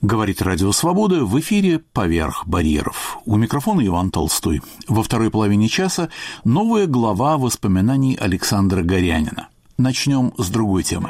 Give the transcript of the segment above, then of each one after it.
Говорит Радио Свобода, в эфире «Поверх барьеров». У микрофона Иван Толстой. Во второй половине часа новая глава воспоминаний Александра Горянина. Начнем с другой темы.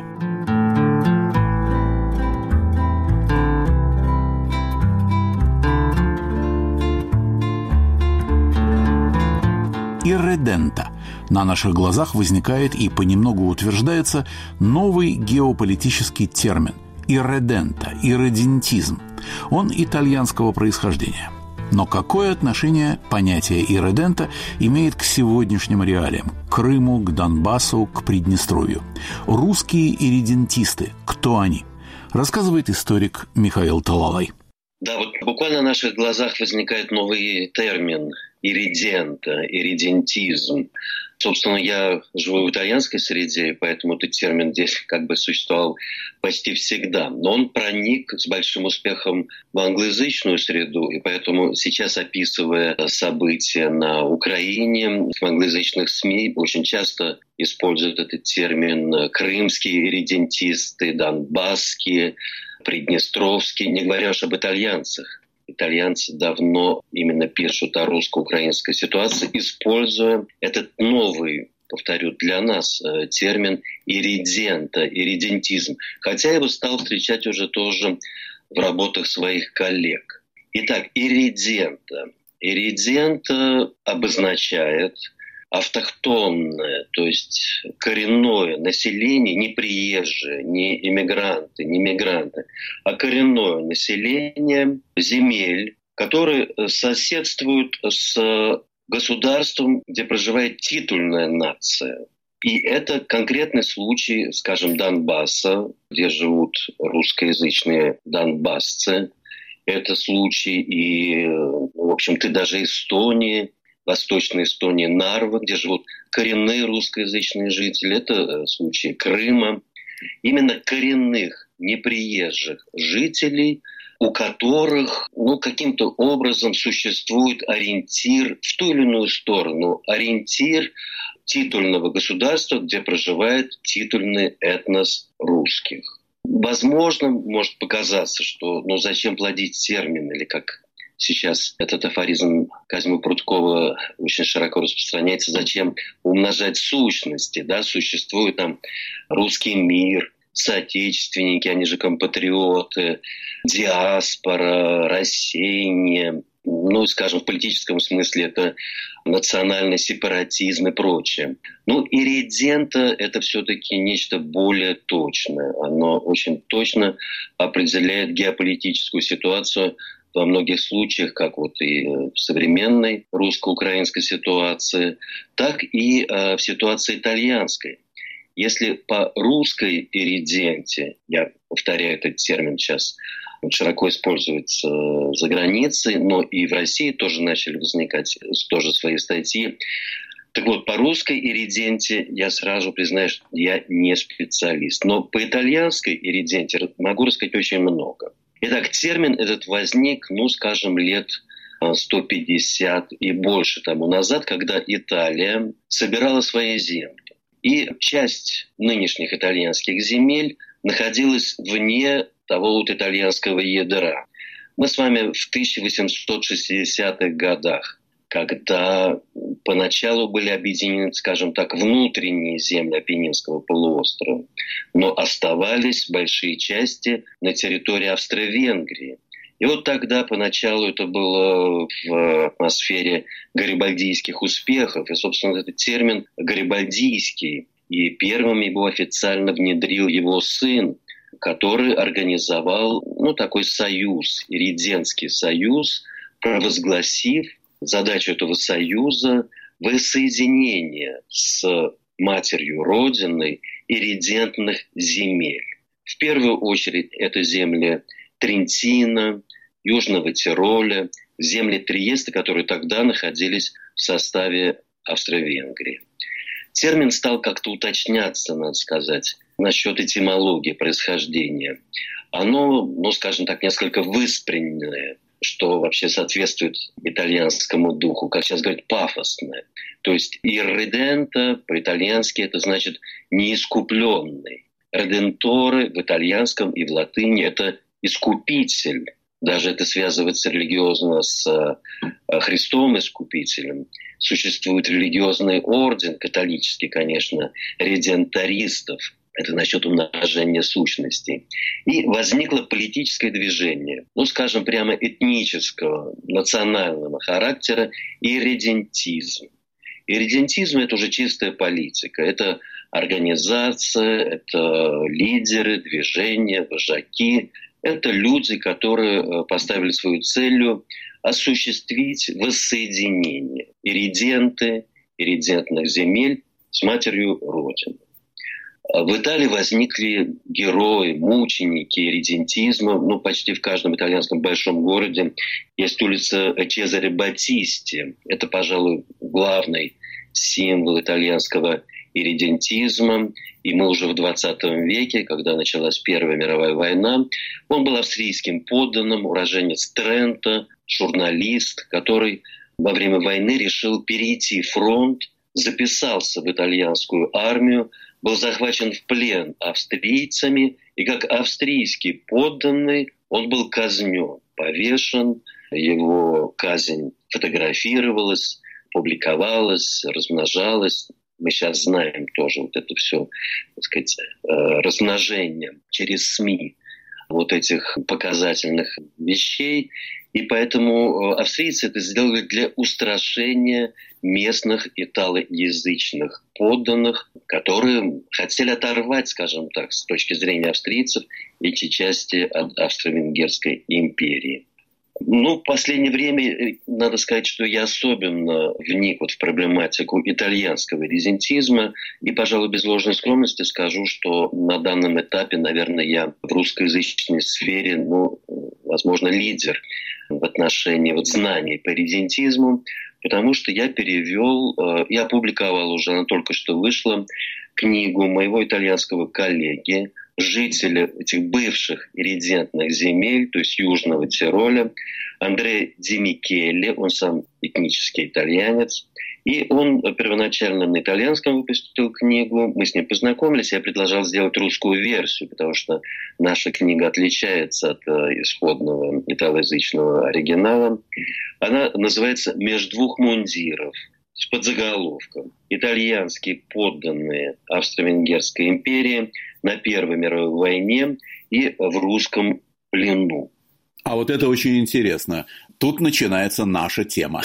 Ирредента. На наших глазах возникает и понемногу утверждается новый геополитический термин – ирредента, ирредентизм. Он итальянского происхождения. Но какое отношение понятие ирредента имеет к сегодняшним реалиям, к Крыму, к Донбассу, к Приднестровью? Русские ирредентисты – кто они? Рассказывает историк Михаил Талалай. Да, вот буквально на наших глазах возникает новый термин ирредента, ирредентизм. Собственно, я живу в итальянской среде, поэтому этот термин здесь как бы существовал почти всегда. Но он проник с большим успехом в англоязычную среду, и поэтому сейчас, описывая события на Украине, в англоязычных СМИ очень часто используют этот термин крымские ирредентисты, донбасские, приднестровские, не говоря уж об итальянцах. Итальянцы давно именно пишут о русско-украинской ситуации, используя этот новый, повторю, для нас термин ирредента, ирредентизм. Хотя я его стал встречать уже тоже в работах своих коллег. Итак, ирредента. Ирредента обозначает автохтонное, то есть коренное население, не приезжие, не иммигранты, не мигранты, а коренное население земель, которые соседствуют с государством, где проживает титульная нация. И это конкретный случай, скажем, Донбасса, где живут русскоязычные донбассцы. Это случай и, в общем-то, даже Эстонии, Восточной Эстонии, Нарвы, где живут коренные русскоязычные жители. Это случай Крыма. Именно коренных, неприезжих жителей, у которых каким-то образом существует ориентир в ту или иную сторону, ориентир титульного государства, где проживает титульный этнос русских. Возможно, может показаться, что зачем плодить термин, или как сейчас этот афоризм Казьмы Прудкова очень широко распространяется, зачем умножать сущности, да, существует там русский мир, соотечественники, они же компатриоты, диаспора, рассеяние, скажем, в политическом смысле это национальный сепаратизм и прочее. Ирредента – это все-таки нечто более точное. Оно очень точно определяет геополитическую ситуацию во многих случаях, как и в современной русско-украинской ситуации, так и в ситуации итальянской. Если по русской ирреденте, я повторяю этот термин сейчас, широко используется за границей, но и в России тоже начали возникать тоже свои статьи. Так вот, по русской ирреденте я сразу признаю, что я не специалист. Но по итальянской ирреденте могу рассказать очень много. Итак, термин этот возник, скажем, лет 150 и больше тому назад, когда Италия собирала свои земли. И часть нынешних итальянских земель находилась вне того итальянского ядра. Мы с вами в 1860-х годах, когда поначалу были объединены, скажем так, внутренние земли Апеннинского полуострова, но оставались большие части на территории Австро-Венгрии. И тогда поначалу это было в атмосфере гарибальдийских успехов. И, собственно, этот термин «гарибальдийский», и первым его официально внедрил его сын, который организовал такой союз, ирредентский союз, провозгласив задачу этого союза воссоединение с матерью Родиной ирредентных земель. В первую очередь это земли Трентино, Южного Тироля, земли Триеста, которые тогда находились в составе Австро-Венгрии. Термин стал как-то уточняться, надо сказать, насчет этимологии, происхождения. Оно, скажем так, несколько выспренненное, что вообще соответствует итальянскому духу, как сейчас говорят, пафосное. То есть «ирредента» по-итальянски это значит «неискупленный». «Реденторы» в итальянском и в латыни – это искупитель. Даже это связывается религиозно с Христом Искупителем. Существует религиозный орден, католический, конечно, редентористов. Это насчет умножения сущностей. И возникло политическое движение, скажем, прямо этнического, национального характера, ирредентизм. Ирредентизм – это уже чистая политика. Это организация, это лидеры, движения, вожаки. Это люди, которые поставили свою целью осуществить воссоединение ирредентных земель с матерью Родины. В Италии возникли герои, мученики ирредентизма. Почти в каждом итальянском большом городе есть улица Чезаре Батисти. Это, пожалуй, главный символ итальянского ирредентизма. И мы уже в 20 веке, когда началась Первая мировая война, он был австрийским подданным, уроженец Трента, журналист, который во время войны решил перейти фронт, записался в итальянскую армию, был захвачен в плен австрийцами, и как австрийский подданный он был казнен, повешен, его казнь фотографировалась, публиковалась, размножалась. Мы сейчас знаем тоже вот это все, так сказать, размножение через СМИ вот этих показательных вещей. И поэтому австрийцы это сделали для устрашения местных италоязычных подданных, которые хотели оторвать, скажем так, с точки зрения австрийцев, эти части от Австро-Венгерской империи. В последнее время, надо сказать, что я особенно вник в проблематику итальянского ирредентизма. И, пожалуй, без ложной скромности скажу, что на данном этапе, наверное, я в русскоязычной сфере, возможно, лидер в отношении знаний по ирредентизму, потому что я перевел и опубликовал уже, она только что вышла, книгу моего итальянского коллеги, жителя этих бывших ирредентных земель, то есть Южного Тироля, Андреа Ди Микеле, он сам этнический итальянец. И он первоначально на итальянском выпустил книгу, мы с ним познакомились, я предложил сделать русскую версию, потому что наша книга отличается от исходного италоязычного оригинала. Она называется «Меж двух мундиров», с подзаголовком «Итальянские подданные Австро-Венгерской империи на Первой мировой войне и в русском плену». А вот это очень интересно. Тут начинается наша тема.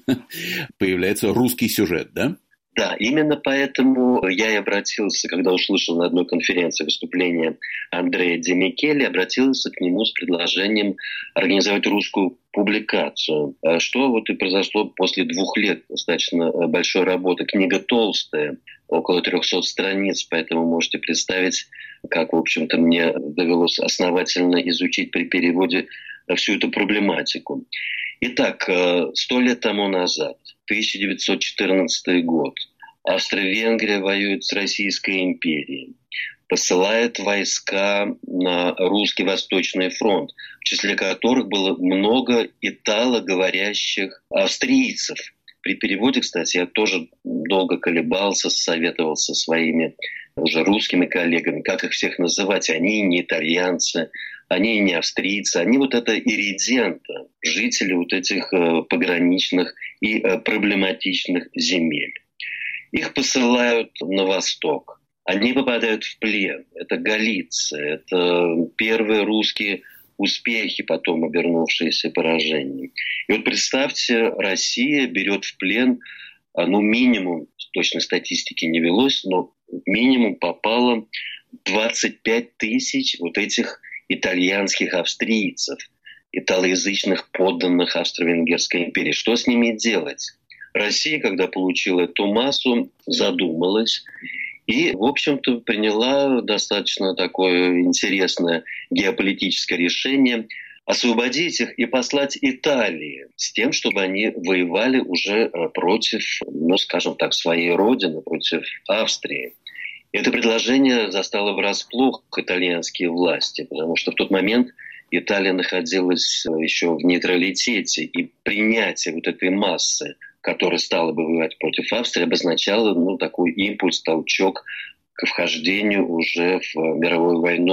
Появляется русский сюжет, да? Да, именно поэтому я и обратился, когда услышал на одной конференции выступление Андреа Ди Микеле, обратился к нему с предложением организовать русскую публикацию. Что и произошло после 2 лет достаточно большой работы. Книга толстая, около 300 страниц, поэтому можете представить, как, в общем-то, мне довелось основательно изучить при переводе всю эту проблематику. Итак, 100 лет тому назад, 1914 год, Австро-Венгрия воюет с Российской империей, посылает войска на Русский Восточный фронт, в числе которых было много италоговорящих австрийцев. При переводе, кстати, я тоже долго колебался, советовался со своими уже русскими коллегами, как их всех называть. Они не итальянцы, они не австрийцы, они это ирреденты, жители этих пограничных и проблематичных земель. Их посылают на восток. Они попадают в плен. Это Галиция, это первые русские успехи, потом обернувшиеся поражением. И представьте, Россия берет в плен, минимум, точной статистики не велось, но минимум попало 25 тысяч этих итальянских австрийцев, италоязычных подданных Австро-Венгерской империи. Что с ними делать? Россия, когда получила эту массу, задумалась и, в общем-то, приняла достаточно такое интересное геополитическое решение освободить их и послать Италии с тем, чтобы они воевали уже против, скажем так, своей родины, против Австрии. Это предложение застало врасплох итальянские власти, потому что в тот момент Италия находилась еще в нейтралитете, и принятие этой массы, которая стала бы воевать против Австрии, обозначало такой импульс, толчок к вхождению уже в мировую войну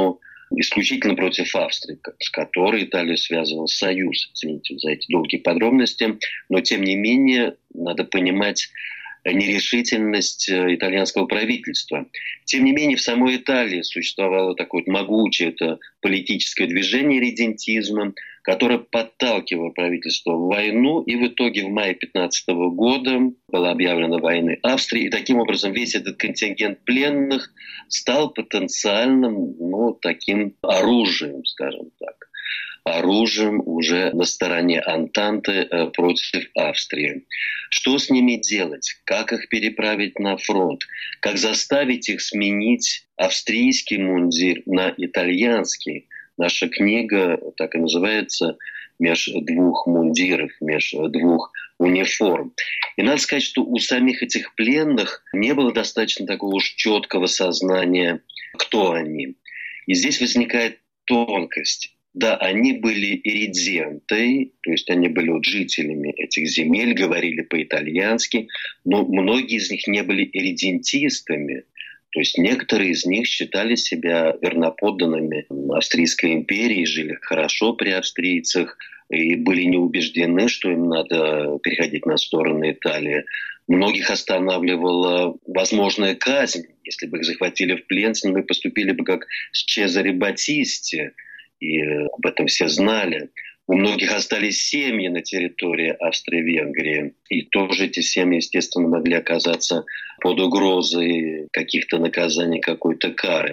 исключительно против Австрии, с которой Италию связывал союз. Извините за эти долгие подробности. Но, тем не менее, надо понимать нерешительность итальянского правительства. Тем не менее, в самой Италии существовало такое могучее политическое движение редентизма, которое подталкивало правительство в войну, и в итоге в мае 2015 года была объявлена война Австрии, и таким образом весь этот контингент пленных стал потенциальным, таким оружием, скажем так. Оружием уже на стороне Антанты против Австрии. Что с ними делать? Как их переправить на фронт? Как заставить их сменить австрийский мундир на итальянский? Наша книга так и называется «Меж двух мундиров», «Меж двух униформ». И надо сказать, что у самих этих пленных не было достаточно такого уж четкого сознания, кто они. И здесь возникает тонкость. Да, они были ириденты, то есть они были жителями этих земель, говорили по-итальянски, но многие из них не были иридентистами. То есть некоторые из них считали себя верноподданными Австрийской империи, жили хорошо при австрийцах и были не убеждены, что им надо переходить на сторону Италии. Многих останавливала возможная казнь. Если бы их захватили в плен, с ними поступили бы как с Чезаре Батисти. И об этом все знали. У многих остались семьи на территории Австро-Венгрии. И тоже эти семьи, естественно, могли оказаться под угрозой каких-то наказаний, какой-то кары.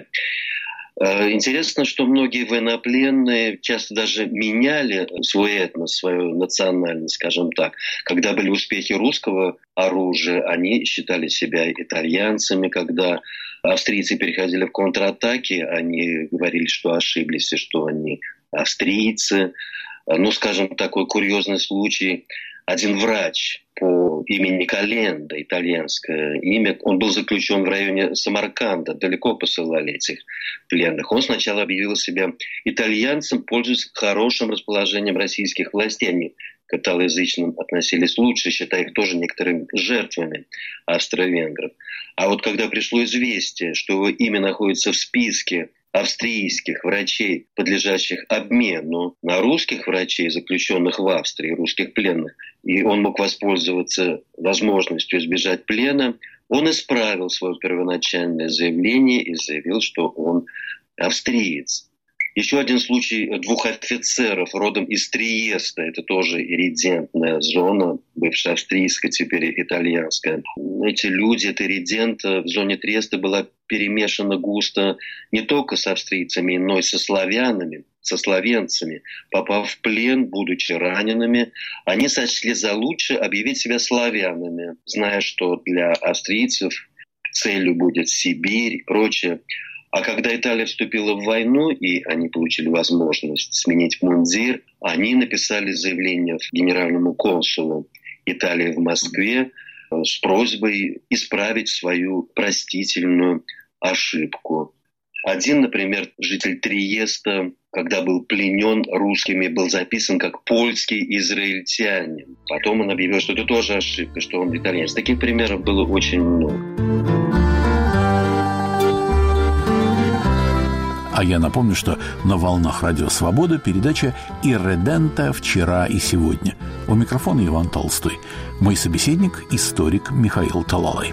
Интересно, что многие военнопленные часто даже меняли свой этнос, свою национальность, скажем так. Когда были успехи русского оружия, они считали себя итальянцами. Когда австрийцы переходили в контратаки, они говорили, что ошиблись и что они австрийцы. Скажем, такой курьезный случай. Один врач по имени Календа, итальянское имя, он был заключен в районе Самарканда, далеко посылали этих пленных. Он сначала объявил себя итальянцем, пользуясь хорошим расположением российских властей. Они к италоязычным относились лучше, считая их тоже некоторыми жертвами австро-венгров. А вот когда пришло известие, что его имя находится в списке австрийских врачей, подлежащих обмену на русских врачей, заключенных в Австрии, русских пленных, и он мог воспользоваться возможностью избежать плена, он исправил свое первоначальное заявление и заявил, что он австриец. Еще один случай двух офицеров родом из Триеста. Это тоже иридентная зона, бывшая австрийская, теперь итальянская. Эти люди, это ириденты, в зоне Триеста была перемешана густо не только с австрийцами, но и со славянами, со словенцами. Попав в плен, будучи ранеными, они сочли за лучшее объявить себя славянами, зная, что для австрийцев целью будет Сибирь и прочее. А когда Италия вступила в войну, и они получили возможность сменить мундир, они написали заявление генеральному консулу Италии в Москве с просьбой исправить свою простительную ошибку. Один, например, житель Триеста, когда был пленен русскими, был записан как польский израильтянин. Потом он объявил, что это тоже ошибка, что он итальянец. Таких примеров было очень много. А я напомню, что на волнах Радио Свобода передача «Ирредента. Вчера и сегодня». У микрофона Иван Толстой. Мой собеседник – историк Михаил Талалай.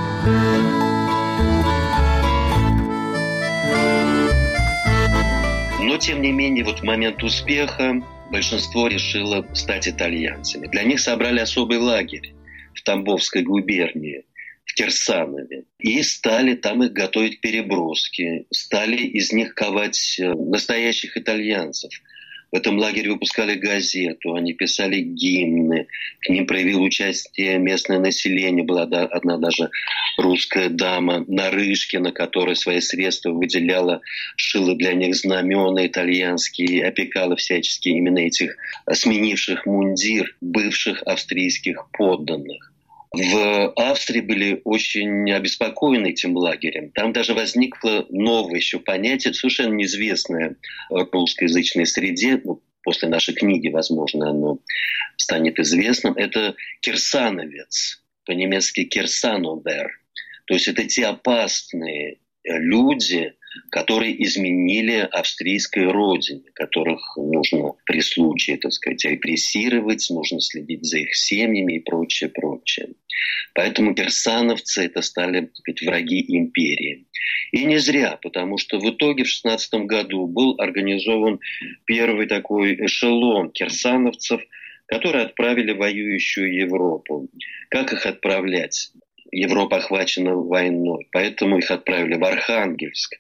Но, тем не менее, в момент успеха большинство решило стать итальянцами. Для них собрали особый лагерь в Тамбовской губернии, в Кирсанове. И стали там их готовить переброски. Стали из них ковать настоящих итальянцев. В этом лагере выпускали газету, они писали гимны. К ним проявило участие местное население. Была одна даже русская дама Нарышкина, которая свои средства выделяла, шила для них знамена итальянские, опекала всячески именно этих сменивших мундир бывших австрийских подданных. В Австрии были очень обеспокоены этим лагерем. Там даже возникло новое еще понятие, совершенно неизвестное в русскоязычной среде. После нашей книги, возможно, оно станет известным. Это кирсановец, по-немецки кирсановер. То есть это те опасные люди, которые изменили австрийской родине, которых нужно при случае, так сказать, репрессировать, нужно следить за их семьями и прочее, прочее. Поэтому кирсановцы это стали, так сказать, враги империи. И не зря, потому что в итоге в 16 году был организован первый такой эшелон кирсановцев, которые отправили в воюющую Европу. Как их отправлять? Европа охвачена войной, поэтому их отправили в Архангельск.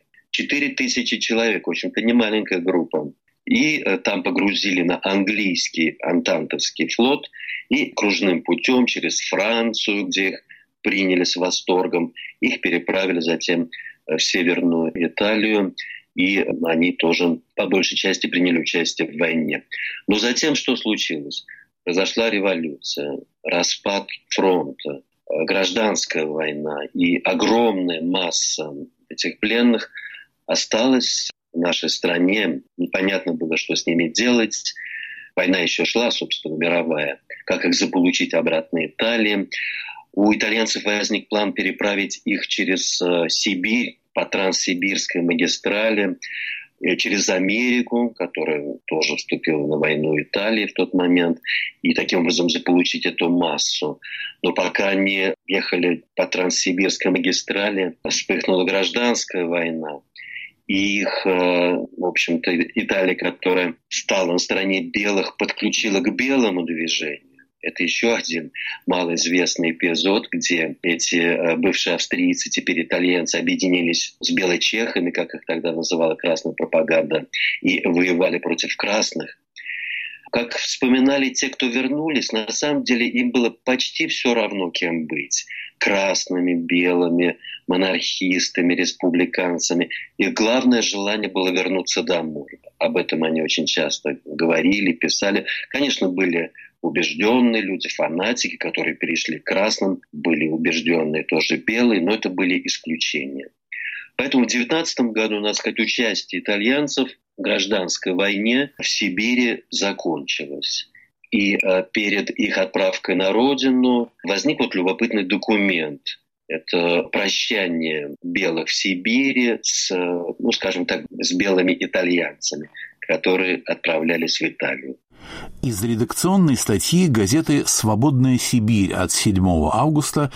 4000 человек, в общем-то, не маленькая группа. И там погрузили на английский антантовский флот и кружным путем через Францию, где их приняли с восторгом, их переправили затем в Северную Италию, и они тоже по большей части приняли участие в войне. Но затем что случилось? Произошла революция, распад фронта, гражданская война, и огромная масса этих пленных осталась в нашей стране. Непонятно было, что с ними делать. Война еще шла, собственно, мировая. Как их заполучить обратно в Италии. У итальянцев возник план переправить их через Сибирь по Транссибирской магистрали, через Америку, которая тоже вступила на войну Италии в тот момент, и таким образом заполучить эту массу. Но пока они ехали по Транссибирской магистрали, вспыхнула гражданская война. И их, в общем-то, Италия, которая стала на стороне белых, подключила к белому движению. Это еще один малоизвестный эпизод, где эти бывшие австрийцы, теперь итальянцы, объединились с белочехами, как их тогда называла красная пропаганда, и воевали против красных. Как вспоминали те, кто вернулись, на самом деле им было почти все равно, кем быть. Красными, белыми, монархистами, республиканцами. Их главное желание было вернуться домой. Об этом они очень часто говорили, писали. Конечно, были убежденные люди, фанатики, которые перешли к красным, были убежденные тоже белые, но это были исключения. Поэтому в 19 году, надо сказать, участие итальянцев в гражданской войне в Сибири закончилось. И перед их отправкой на родину возник вот любопытный документ. Это прощание белых в Сибири с, ну, скажем так, с белыми итальянцами, которые отправлялись в Италию. Из редакционной статьи газеты «Свободная Сибирь» от 7 августа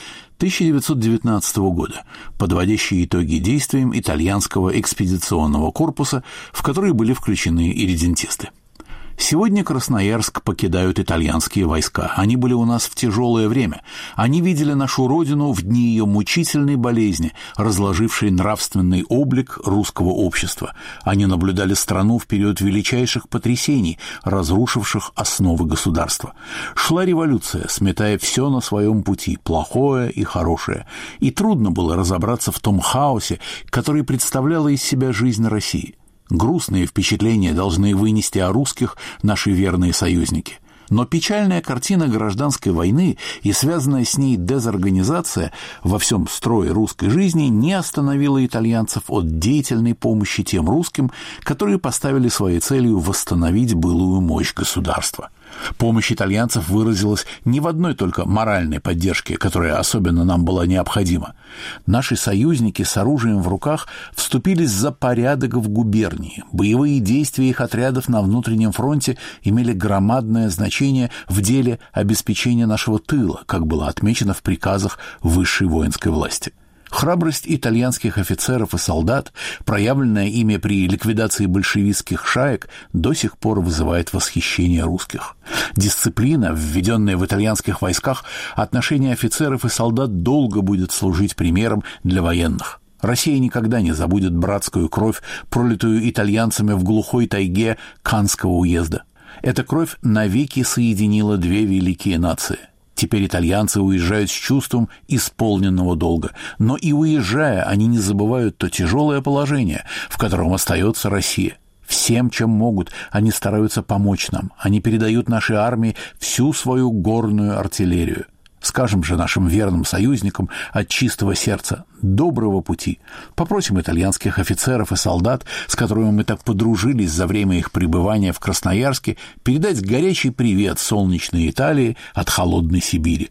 1919 года, подводящей итоги действиям итальянского экспедиционного корпуса, в который были включены ирредентисты. Сегодня Красноярск покидают итальянские войска. Они были у нас в тяжелое время. Они видели нашу родину в дни ее мучительной болезни, разложившей нравственный облик русского общества. Они наблюдали страну в период величайших потрясений, разрушивших основы государства. Шла революция, сметая все на своем пути, плохое и хорошее. И трудно было разобраться в том хаосе, который представляла из себя жизнь России. Грустные впечатления должны вынести о русских наши верные союзники. Но печальная картина гражданской войны и связанная с ней дезорганизация во всем строе русской жизни не остановила итальянцев от деятельной помощи тем русским, которые поставили своей целью восстановить былую мощь государства. Помощь итальянцев выразилась не в одной только моральной поддержке, которая особенно нам была необходима. Наши союзники с оружием в руках вступились за порядок в губернии. Боевые действия их отрядов на внутреннем фронте имели громадное значение в деле обеспечения нашего тыла, как было отмечено в приказах высшей воинской власти. Храбрость итальянских офицеров и солдат, проявленная ими при ликвидации большевистских шаек, до сих пор вызывает восхищение русских. Дисциплина, введенная в итальянских войсках, отношение офицеров и солдат долго будет служить примером для военных. Россия никогда не забудет братскую кровь, пролитую итальянцами в глухой тайге Канского уезда. Эта кровь навеки соединила две великие нации. Теперь итальянцы уезжают с чувством исполненного долга, но и уезжая, они не забывают то тяжелое положение, в котором остается Россия. Всем, чем могут, они стараются помочь нам. Они передают нашей армии всю свою горную артиллерию. Скажем же нашим верным союзникам от чистого сердца доброго пути. Попросим итальянских офицеров и солдат, с которыми мы так подружились за время их пребывания в Красноярске, передать горячий привет солнечной Италии от холодной Сибири.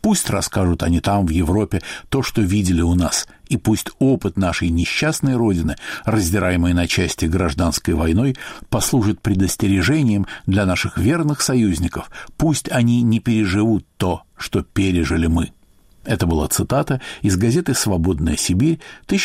Пусть расскажут они там, в Европе, то, что видели у нас, и пусть опыт нашей несчастной Родины, раздираемой на части гражданской войной, послужит предостережением для наших верных союзников. Пусть они не переживут то, что пережили мы. Это была цитата из газеты «Свободная Сибирь»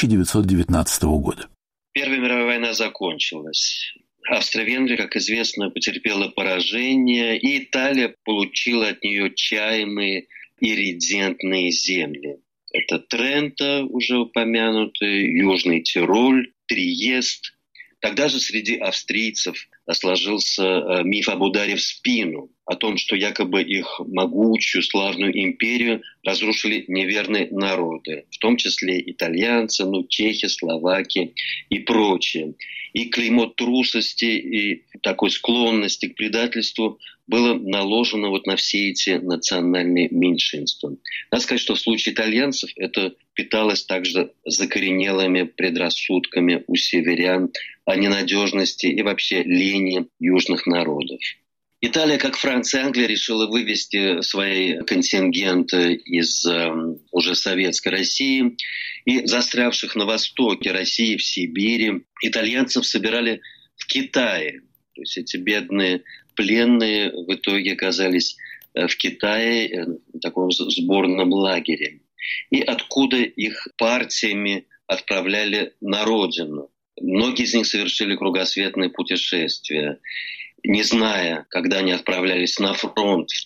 1919 года. Первая мировая война закончилась. Австро-Венгрия, как известно, потерпела поражение, и Италия получила от нее чаянные иридентные земли. Это Тренто, уже упомянутый, Южный Тироль, Триест. Тогда же среди австрийцев сложился миф об ударе в спину, о том, что якобы их могучую, славную империю разрушили неверные народы, в том числе итальянцы, чехи, словаки и прочее. И клеймо трусости и такой склонности к предательству было наложено на все эти национальные меньшинства. Надо сказать, что в случае итальянцев это питалось также закоренелыми предрассудками у северян о ненадежности и вообще лени южных народов. Италия, как Франция и Англия, решила вывести свои контингенты из уже советской России. И застрявших на востоке России, в Сибири, итальянцев собирали в Китае. То есть эти бедные пленные в итоге оказались в Китае, в таком сборном лагере. И откуда их партиями отправляли на родину. Многие из них совершили кругосветное путешествие. Не зная, когда они отправлялись на фронт в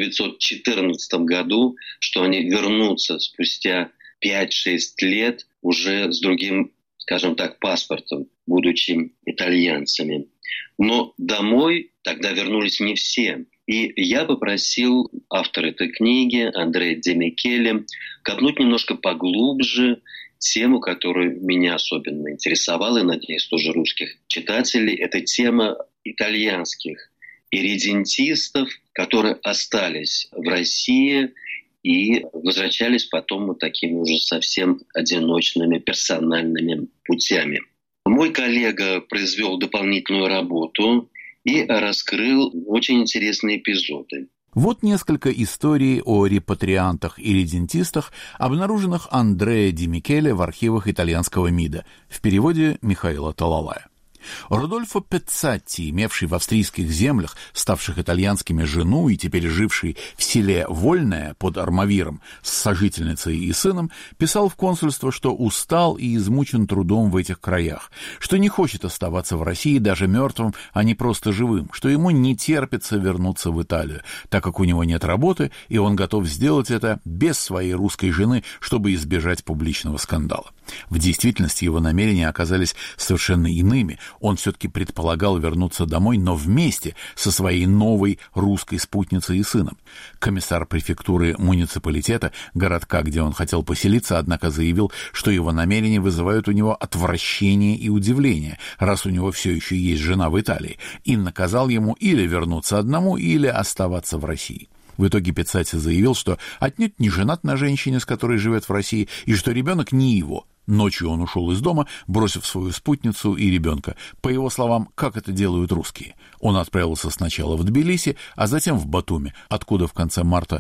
1914 году, что они вернутся спустя 5-6 лет уже с другим, скажем так, паспортом, будучи итальянцами. Но домой тогда вернулись не все. И я попросил автора этой книги, Андреа Ди Микеле, копнуть немножко поглубже тему, которая меня особенно интересовала, и, надеюсь, тоже русских читателей. Это тема итальянских иридентистов, которые остались в России и возвращались потом такими уже совсем одиночными персональными путями. Мой коллега произвел дополнительную работу и раскрыл очень интересные эпизоды. Вот несколько историй о репатриантах и редентистах, обнаруженных Андреа Ди Микеле в архивах итальянского МИДа, в переводе Михаила Талалая. Родольфо Пеццатти, имевший в австрийских землях, ставших итальянскими, жену и теперь живший в селе Вольное под Армавиром с сожительницей и сыном, писал в консульство, что устал и измучен трудом в этих краях, что не хочет оставаться в России даже мертвым, а не просто живым, что ему не терпится вернуться в Италию, так как у него нет работы, и он готов сделать это без своей русской жены, чтобы избежать публичного скандала. В действительности его намерения оказались совершенно иными. Он все-таки предполагал вернуться домой, но вместе со своей новой русской спутницей и сыном. Комиссар префектуры муниципалитета, городка, где он хотел поселиться, однако заявил, что его намерения вызывают у него отвращение и удивление, раз у него все еще есть жена в Италии, и наказал ему или вернуться одному, или оставаться в России. В итоге Пеццатти заявил, что отнюдь не женат на женщине, с которой живет в России, и что ребенок не его. Ночью он ушел из дома, бросив свою спутницу и ребенка. По его словам, как это делают русские. Он отправился сначала в Тбилиси, а затем в Батуми, откуда в конце марта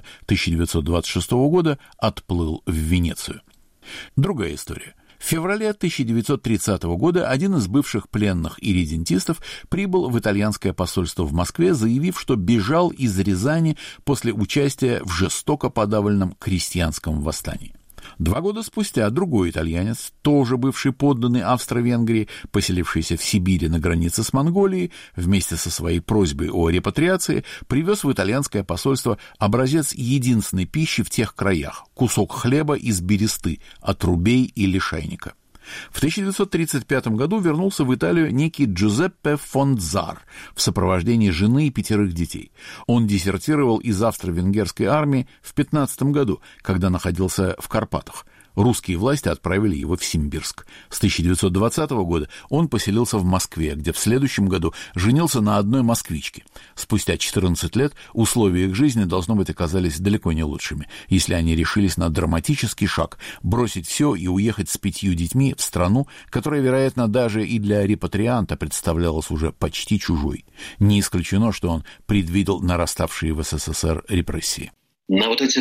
1926 года отплыл в Венецию. Другая история. В феврале 1930 года один из бывших пленных иридентистов прибыл в итальянское посольство в Москве, заявив, что бежал из Рязани после участия в жестоко подавленном крестьянском восстании. 2 года спустя другой итальянец, тоже бывший подданный Австро-Венгрии, поселившийся в Сибири на границе с Монголией, вместе со своей просьбой о репатриации, привез в итальянское посольство образец единственной пищи в тех краях – кусок хлеба из бересты, отрубей и лишайника. В 1935 году вернулся в Италию некий Джузеппе Фондзар в сопровождении жены и 5 детей. Он дезертировал из австро-венгерской армии в 15 году, когда находился в Карпатах. Русские власти отправили его в Симбирск. С 1920 года он поселился в Москве, где в следующем году женился на одной москвичке. Спустя 14 лет условия их жизни, должно быть, оказались далеко не лучшими, если они решились на драматический шаг – бросить все и уехать с 5 детьми в страну, которая, вероятно, даже и для репатрианта представлялась уже почти чужой. Не исключено, что он предвидел нараставшие в СССР репрессии. На вот этих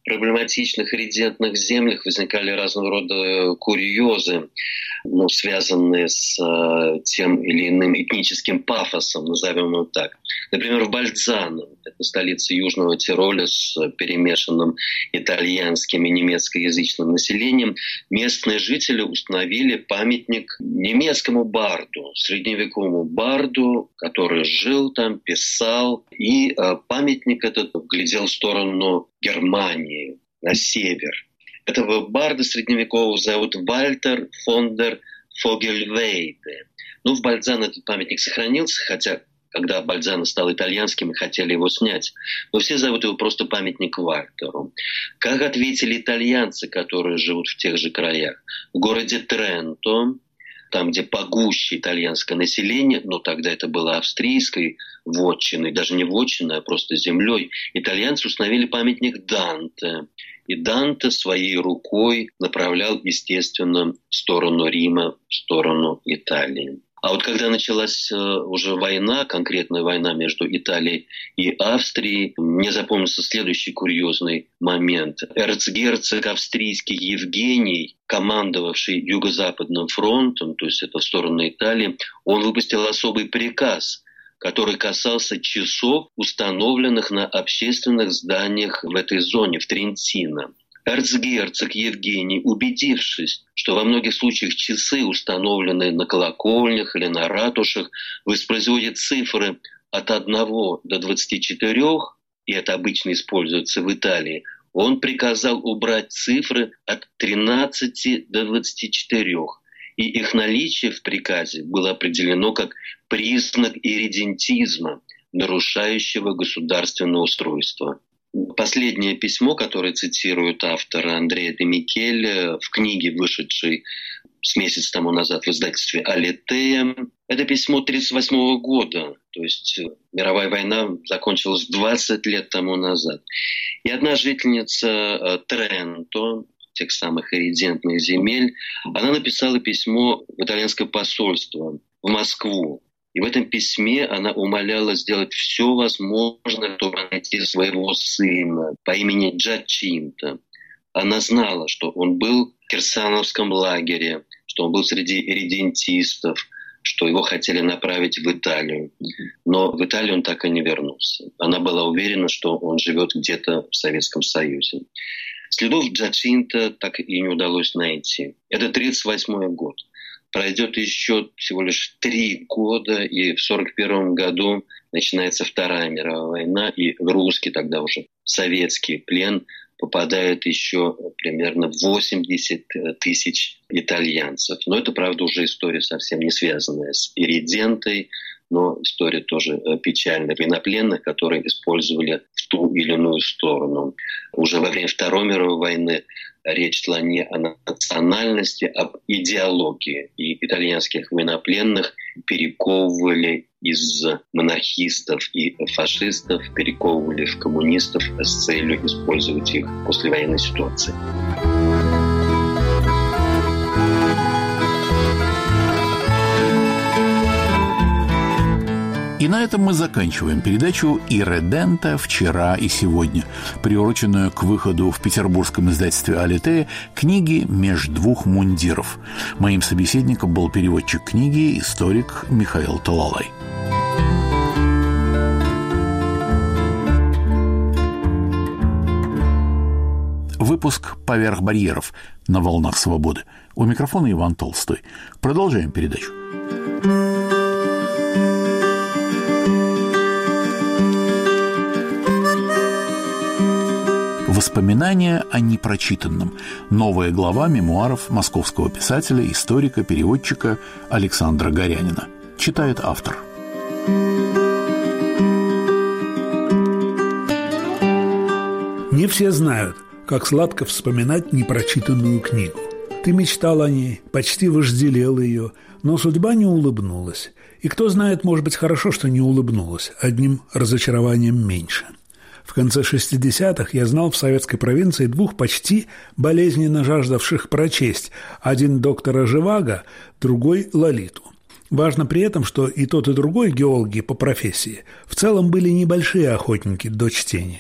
проблематичных редентных землях возникали разного рода курьезы, связанные с тем или иным этническим пафосом, назовем его так. Например, в Больцано, это столица Южного Тироля с перемешанным итальянским и немецкоязычным населением, местные жители установили памятник немецкому барду, средневековому барду, который жил там, писал, и памятник этот глядел в сторону Германии, на север. Этого барда средневекового зовут Вальтер фон дер Фогельвейде. В Больцано этот памятник сохранился, хотя когда Больцано стал итальянским и хотели его снять. Но все зовут его просто памятник Вальтеру. Как ответили итальянцы, которые живут в тех же краях? В городе Тренто, там, где погуще итальянское население, но тогда это было австрийской вотчиной, даже не вотчиной, а просто землей, итальянцы установили памятник Данте. И Данте своей рукой направлял, естественно, в сторону Рима, в сторону Италии. А вот когда началась уже война, конкретная война между Италией и Австрией, мне запомнился следующий курьезный момент. Эрцгерцог австрийский Евгений, командовавший Юго-Западным фронтом, то есть это в сторону Италии, он выпустил особый приказ, который касался часов, установленных на общественных зданиях в этой зоне, в Трентино. Эрцгерцог Евгений, убедившись, что во многих случаях часы, установленные на колокольнях или на ратушах, воспроизводят цифры от 1 до 24, и это обычно используется в Италии, он приказал убрать цифры от 13 до 24. И их наличие в приказе было определено как признак ирредентизма, нарушающего государственное устройство. Последнее письмо, которое цитирует автора Андреа де Микеле в книге, вышедшей с месяц тому назад в издательстве «Алитея», это письмо 1938 года, то есть мировая война закончилась 20 лет тому назад. И одна жительница Тренто, тех самых ирредентных земель, она написала письмо в итальянское посольство в Москву. И в этом письме она умоляла сделать все возможное, чтобы найти своего сына по имени Джачинто. Она знала, что он был в Кирсановском лагере, что он был среди ирредентистов, что его хотели направить в Италию. Но в Италию он так и не вернулся. Она была уверена, что он живет где-то в Советском Союзе. Следов Джачинто так и не удалось найти. Это 1938 год. Пройдет еще всего лишь 3 года, и в 1941 году начинается Вторая мировая война, и в русский, тогда уже советский плен попадает еще примерно 80 тысяч итальянцев. Но это, правда, уже история совсем не связанная с ирредентой, но история тоже печальная. Военнопленных, которые использовали в ту или иную сторону. Уже во время Второй мировой войны речь шла не о национальности, а об идеологии. И итальянских военнопленных перековывали из монархистов и фашистов, перековывали в коммунистов с целью использовать их в послевоенной ситуации. И на этом мы заканчиваем передачу «Ирредента. Вчера и сегодня», приуроченную к выходу в петербургском издательстве «Алитея» книги «Меж двух мундиров». Моим собеседником был переводчик книги, историк Михаил Талалай. Выпуск «Поверх барьеров» на волнах свободы. У микрофона Иван Толстой. Продолжаем передачу. Воспоминания о непрочитанном. Новая глава мемуаров московского писателя, историка, переводчика Александра Горянина. Читает автор. Не все знают, как сладко вспоминать непрочитанную книгу. Ты мечтал о ней, почти вожделел ее, но судьба не улыбнулась. И кто знает, может быть, хорошо, что не улыбнулась, одним разочарованием меньше. В конце 60-х я знал в советской провинции 2 почти болезненно жаждавших прочесть. Один доктора Живаго, другой Лолиту. Важно при этом, что и тот, и другой геологи по профессии в целом были небольшие охотники до чтения.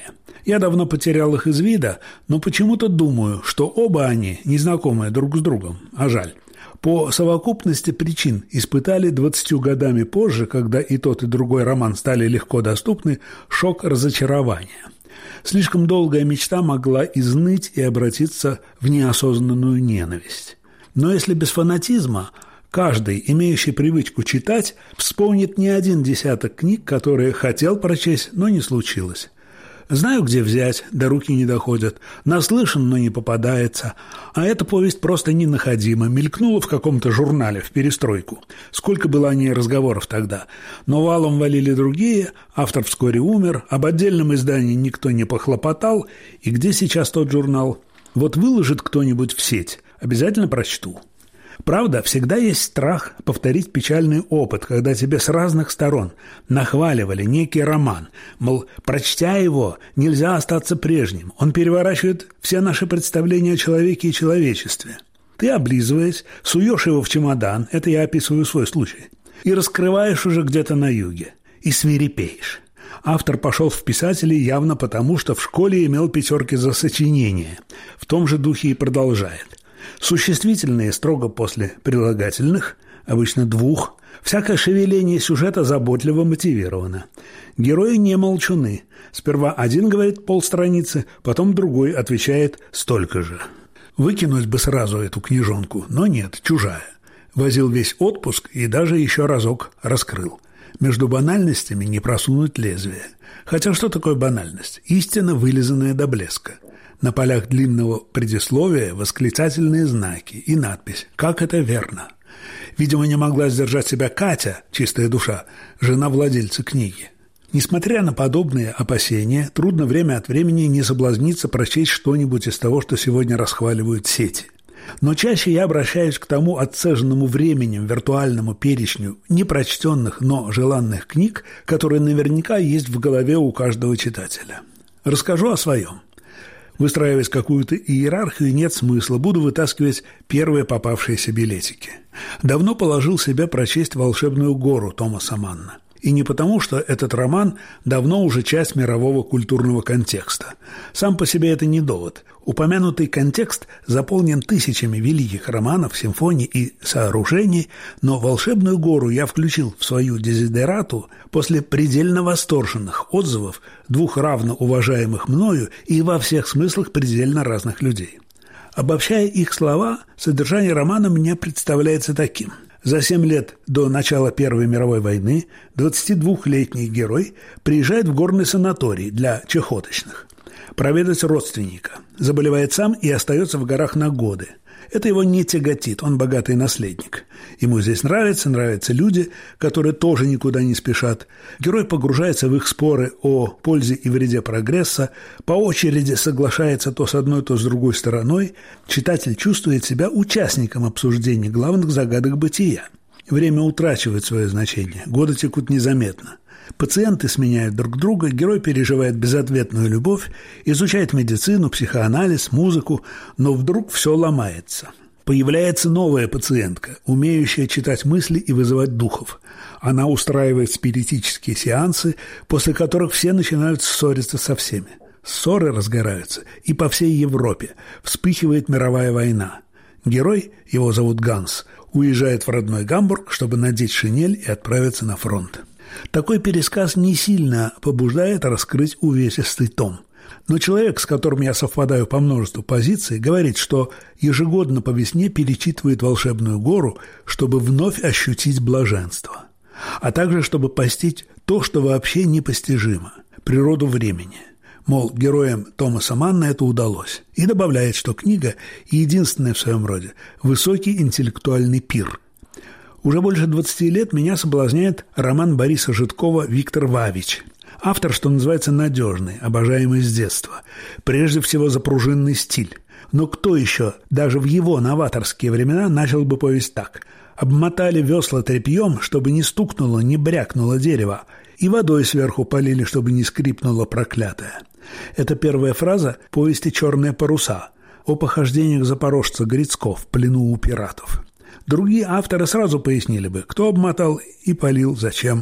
Я давно потерял их из вида, но почему-то думаю, что оба они не знакомы друг с другом, а жаль. По совокупности причин испытали 20 годами позже, когда и тот, и другой роман стали легко доступны, шок разочарования. Слишком долгая мечта могла изныть и обратиться в неосознанную ненависть. Но если без фанатизма, каждый, имеющий привычку читать, вспомнит не один десяток книг, которые хотел прочесть, но не случилось. Знаю, где взять, до руки не доходят. Наслышан, но не попадается. А эта повесть просто ненаходима. Мелькнула в каком-то журнале в перестройку. Сколько было о ней разговоров тогда. Но валом валили другие, автор вскоре умер, об отдельном издании никто не похлопотал. И где сейчас тот журнал? Вот выложит кто-нибудь в сеть, обязательно прочту. Правда, всегда есть страх повторить печальный опыт, когда тебе с разных сторон нахваливали некий роман. Мол, прочтя его, нельзя остаться прежним. Он переворачивает все наши представления о человеке и человечестве. Ты, облизываясь, суешь его в чемодан, это я описываю свой случай, и раскрываешь уже где-то на юге, и свирепеешь. Автор пошел в писатели явно потому, что в школе имел 5 за сочинение. В том же духе и продолжает. Существительные строго после прилагательных, обычно 2. Всякое шевеление сюжета заботливо мотивировано. Герои не молчуны. Сперва один говорит полстраницы, потом другой отвечает столько же. Выкинуть бы сразу эту книжонку, но нет, чужая. Возил весь отпуск и даже еще разок раскрыл. Между банальностями не просунуть лезвие. Хотя что такое банальность? Истина, вылизанная до блеска. На полях длинного предисловия восклицательные знаки и надпись «Как это верно?». Видимо, не могла сдержать себя Катя, чистая душа, жена владельца книги. Несмотря на подобные опасения, трудно время от времени не соблазниться прочесть что-нибудь из того, что сегодня расхваливают сети. Но чаще я обращаюсь к тому отцеженному временем виртуальному перечню непрочтенных, но желанных книг, которые наверняка есть в голове у каждого читателя. Расскажу о своем. Выстраивать какую-то иерархию нет смысла, буду вытаскивать первые попавшиеся билетики. Давно положил себе прочесть «Волшебную гору» Томаса Манна. И не потому, что этот роман давно уже часть мирового культурного контекста. Сам по себе это не довод. Упомянутый контекст заполнен тысячами великих романов, симфоний и сооружений, но «Волшебную гору» я включил в свою дезидерату после предельно восторженных отзывов 2 равно уважаемых мною и во всех смыслах предельно разных людей. Обобщая их слова, содержание романа мне представляется таким. За 7 лет до начала Первой мировой войны 22-летний герой приезжает в горный санаторий для чахоточных проведать родственника, заболевает сам и остается в горах на годы. Это его не тяготит, он богатый наследник. Ему здесь нравятся люди, которые тоже никуда не спешат. Герой погружается в их споры о пользе и вреде прогресса, по очереди соглашается то с одной, то с другой стороной. Читатель чувствует себя участником обсуждения главных загадок бытия. Время утрачивает свое значение, годы текут незаметно. Пациенты сменяют друг друга, герой переживает безответную любовь, изучает медицину, психоанализ, музыку, но вдруг все ломается. Появляется новая пациентка, умеющая читать мысли и вызывать духов. Она устраивает спиритические сеансы, после которых все начинают ссориться со всеми. Ссоры разгораются, и по всей Европе вспыхивает мировая война. Герой, его зовут Ганс, уезжает в родной Гамбург, чтобы надеть шинель и отправиться на фронт. Такой пересказ не сильно побуждает раскрыть увесистый том. Но человек, с которым я совпадаю по множеству позиций, говорит, что ежегодно по весне перечитывает «Волшебную гору», чтобы вновь ощутить блаженство, а также чтобы постичь то, что вообще непостижимо – природу времени. Мол, героям Томаса Манна это удалось. И добавляет, что книга – единственная в своем роде высокий интеллектуальный пир. Уже больше 20 лет меня соблазняет роман Бориса Житкова «Виктор Вавич». Автор, что называется, надежный, обожаемый с детства. Прежде всего за пружинный стиль. Но кто еще, даже в его новаторские времена, начал бы повесть так? Обмотали весла тряпьем, чтобы не стукнуло, не брякнуло дерево, и водой сверху полили, чтобы не скрипнуло проклятое. Это первая фраза повести «Черные паруса» о похождениях запорожца Грицко в плену у пиратов. Другие авторы сразу пояснили бы, кто обмотал и полил, зачем.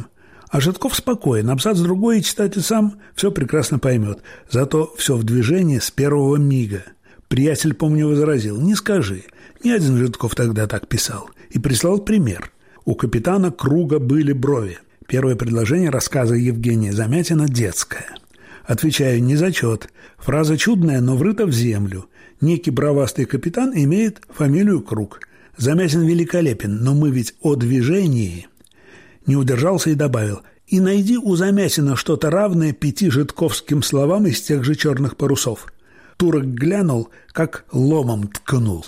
А Жидков спокоен, абзац другой, и читатель сам все прекрасно поймет. Зато все в движении с первого мига. Приятель, помню, возразил: «Не скажи, ни один Жидков тогда так писал». И прислал пример. У капитана Круга были брови. Первое предложение рассказа Евгения Замятина детское. Отвечаю: не зачет. Фраза чудная, но врыта в землю. Некий бровастый капитан имеет фамилию Круг. Замятин великолепен, но мы ведь о движении. Не удержался и добавил: и найди у Замятина что-то равное 5 жидковским словам из тех же «Черных парусов». Турок глянул, как ломом ткнул.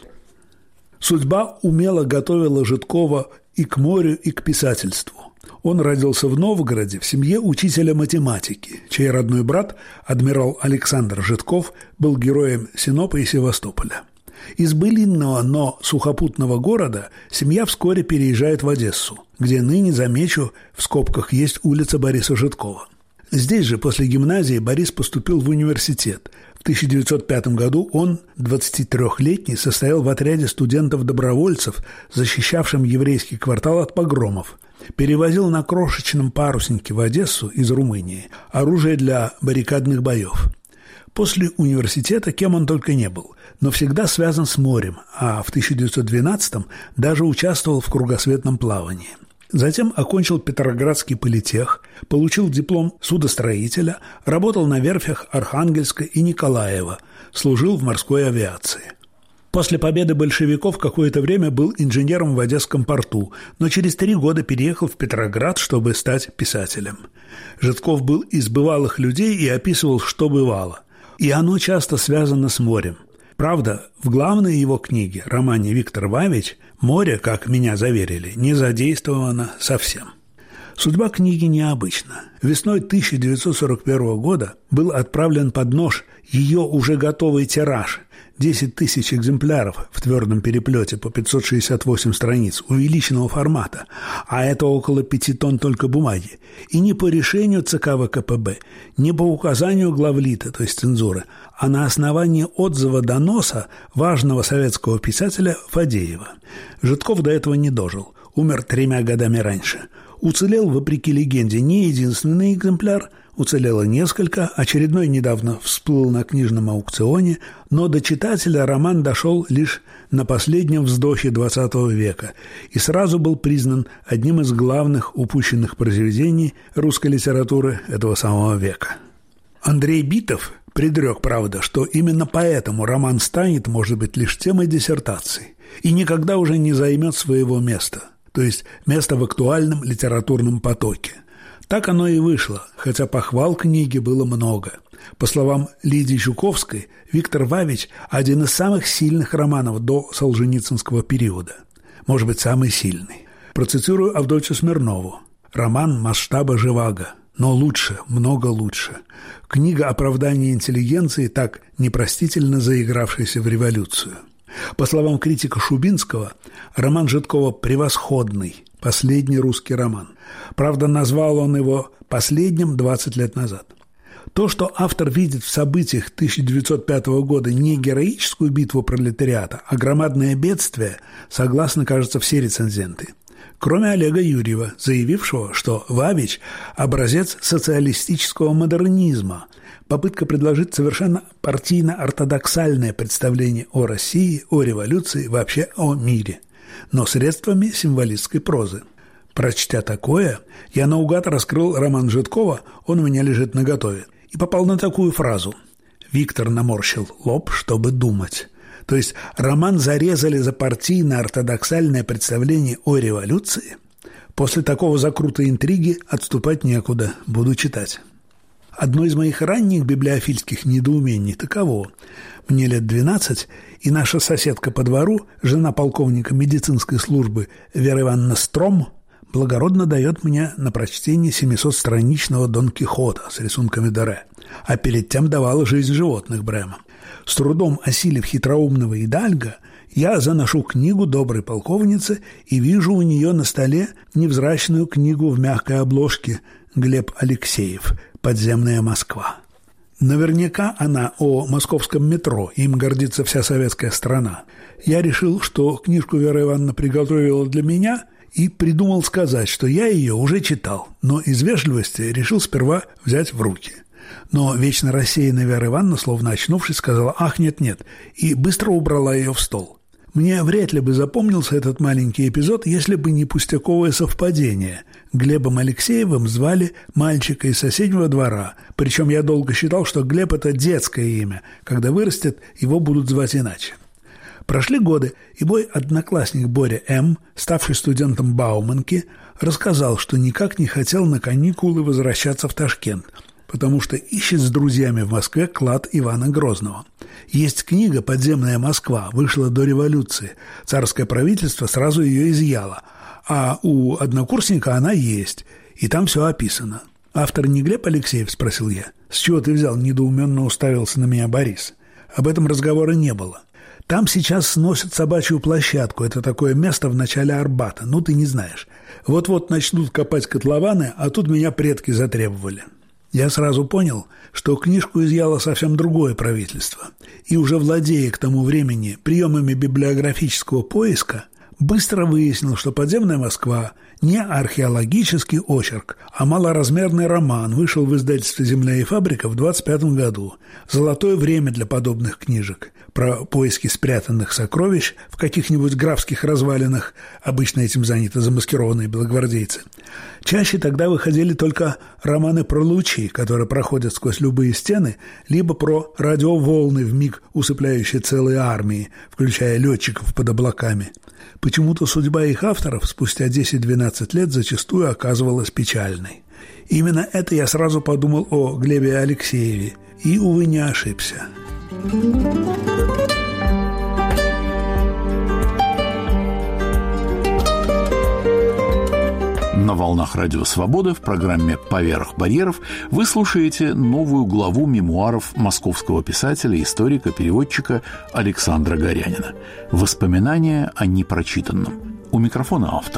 Судьба умело готовила Жидкова и к морю, и к писательству. Он родился в Новгороде в семье учителя математики, чей родной брат, адмирал Александр Жидков, был героем Синопа и Севастополя. Из былинного, но сухопутного города семья вскоре переезжает в Одессу, где ныне, замечу, в скобках есть улица Бориса Жидкова. Здесь же, после гимназии, Борис поступил в университет. В 1905 году он, 23-летний, состоял в отряде студентов-добровольцев, защищавшем еврейский квартал от погромов. Перевозил на крошечном паруснике в Одессу из Румынии оружие для баррикадных боев. После университета кем он только не был, но всегда связан с морем, а в 1912-м даже участвовал в кругосветном плавании. Затем окончил Петроградский политех, получил диплом судостроителя, работал на верфях Архангельска и Николаева, служил в морской авиации. После победы большевиков какое-то время был инженером в Одесском порту, но через 3 года переехал в Петроград, чтобы стать писателем. Жидков был из бывалых людей и описывал, что бывало. И оно часто связано с морем. Правда, в главной его книге, романе «Виктор Вавич», море, как меня заверили, не задействовано совсем. Судьба книги необычна. Весной 1941 года был отправлен под нож ее уже готовый тираж – 10 тысяч экземпляров в твердом переплете по 568 страниц увеличенного формата, а это около 5 тонн только бумаги. И не по решению ЦК ВКПБ, не по указанию главлита, то есть цензуры, а на основании отзыва доноса важного советского писателя Фадеева. Жидков до этого не дожил, умер 3 годами раньше. Уцелел, вопреки легенде, не единственный экземпляр, уцелело несколько, очередной недавно всплыл на книжном аукционе, но до читателя роман дошел лишь на последнем вздохе XX века и сразу был признан одним из главных упущенных произведений русской литературы этого самого века. Андрей Битов предрек, правда, что именно поэтому роман станет, может быть, лишь темой диссертации и никогда уже не займет своего места, то есть места в актуальном литературном потоке. Так оно и вышло, хотя похвал книге было много. По словам Лидии Жуковской, «Виктор Вавич» – один из самых сильных романов до Солженицынского периода. Может быть, самый сильный. Процитирую Авдотью Смирнову. «Роман масштаба Живаго, но лучше, много лучше. Книга оправдания интеллигенции, так непростительно заигравшейся в революцию». По словам критика Шубинского, роман Жидкова превосходный, последний русский роман. Правда, назвал он его последним 20 лет назад. То, что автор видит в событиях 1905 года не героическую битву пролетариата, а громадное бедствие, согласны, кажется, все рецензенты. Кроме Олега Юрьева, заявившего, что Вавич – образец социалистического модернизма, попытка предложить совершенно партийно-ортодоксальное представление о России, о революции, вообще о мире, но средствами символистской прозы. Прочтя такое, я наугад раскрыл роман Жидкова «Он у меня лежит наготове» и попал на такую фразу. Виктор наморщил лоб, чтобы думать. То есть роман зарезали за партийно-ортодоксальное представление о революции? После такого закрута интриги отступать некуда, буду читать. Одно из моих ранних библиофильских недоумений таково. Мне лет 12, и наша соседка по двору, жена полковника медицинской службы Вера Ивановна Стром, благородно дает мне на прочтение 700-страничного Дон Кихота с рисунками Доре, а перед тем давала «Жизнь животных» Брема. С трудом осилив хитроумного Идальго, я заношу книгу доброй полковницы и вижу у нее на столе невзрачную книгу в мягкой обложке Глеб Алексеев «Подземная Москва». Наверняка она о московском метро, им гордится вся советская страна. Я решил, что книжку Вера Ивановна приготовила для меня, и придумал сказать, что я ее уже читал, но из вежливости решил сперва взять в руки. Но вечно рассеянная Вера Ивановна, словно очнувшись, сказала «ах, нет-нет», и быстро убрала ее в стол. Мне вряд ли бы запомнился этот маленький эпизод, если бы не пустяковое совпадение. Глебом Алексеевым звали мальчика из соседнего двора, причем я долго считал, что Глеб – это детское имя, когда вырастет, его будут звать иначе. Прошли годы, и мой одноклассник Боря М., ставший студентом Бауманки, рассказал, что никак не хотел на каникулы возвращаться в Ташкент, потому что ищет с друзьями в Москве клад Ивана Грозного. Есть книга «Подземная Москва», вышла до революции. Царское правительство сразу ее изъяло, а у однокурсника она есть, и там все описано. «Автор не Глеб Алексеев?» – спросил я. «С чего ты взял?» – недоуменно уставился на меня Борис. Об этом разговора не было. Там сейчас сносят собачью площадку. Это такое место в начале Арбата. Ну, ты не знаешь. Вот-вот начнут копать котлованы, а тут меня предки затребовали. Я сразу понял, что книжку изъяло совсем другое правительство. И уже владея к тому времени приемами библиографического поиска, быстро выяснил, что «Подземная Москва» не археологический очерк, а малоразмерный роман, вышел в издательстве «Земля и фабрика» в 1925 году. Золотое время для подобных книжек про поиски спрятанных сокровищ в каких-нибудь графских развалинах, обычно этим заняты замаскированные белогвардейцы. Чаще тогда выходили только романы про лучи, которые проходят сквозь любые стены, либо про радиоволны, вмиг усыпляющие целые армии, включая летчиков под облаками. Почему-то судьба их авторов спустя 10-12 лет зачастую оказывалась печальной. Именно это я сразу подумал о Глебе Алексееве, и, увы, не ошибся. На волнах Радио Свобода в программе «Поверх барьеров» вы слушаете новую главу мемуаров московского писателя, историка, переводчика Александра Горянина «Воспоминания о непрочитанном». У микрофона автор.